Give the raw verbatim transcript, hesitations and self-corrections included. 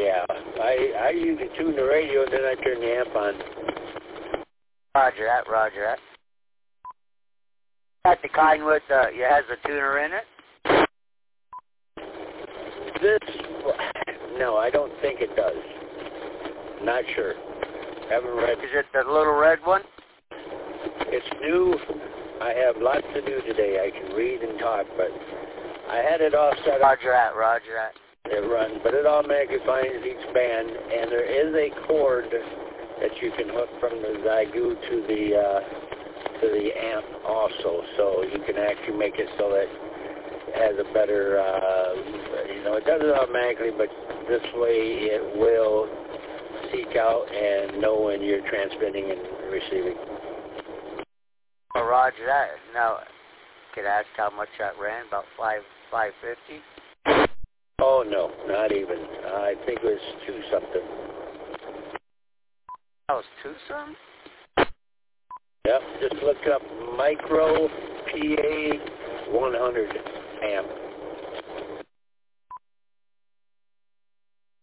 Yeah, I I usually tune the radio and then I turn the amp on. Roger that, roger that. Got the kind with, uh, it has a tuner in it? This, no, I don't think it does. Not sure. Haven't read. Is it the little red one? It's new. I have lots to do today. I can read and talk, but I had it all set up. Roger that, roger that. It runs, but it automatically finds each band, and there is a cord that you can hook from the Zygu to the uh, to the amp also, so you can actually make it so that it has a better, uh, you know, it does it automatically, but this way it will seek out and know when you're transmitting and receiving. Oh, roger that. Now, could I ask how much that ran? About five five fifty. Oh no, not even. I think it was two something. That was two something. Yep, just look up Micro P A one hundred amp.